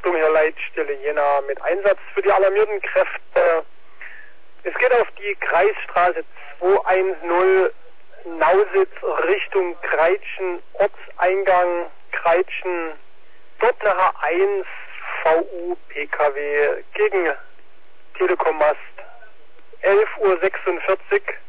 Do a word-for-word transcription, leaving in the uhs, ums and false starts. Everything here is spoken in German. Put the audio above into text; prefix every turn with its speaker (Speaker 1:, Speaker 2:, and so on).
Speaker 1: Achtung, Herr Leitstelle Jena, mit Einsatz für die alarmierten Kräfte. Es geht auf die Kreisstraße zweihundertzehn Nausitz Richtung Kreitschen, Ortseingang Kreitschen, dort nachher eins V U P K W gegen Telekom-Mast elf Uhr sechsundvierzig.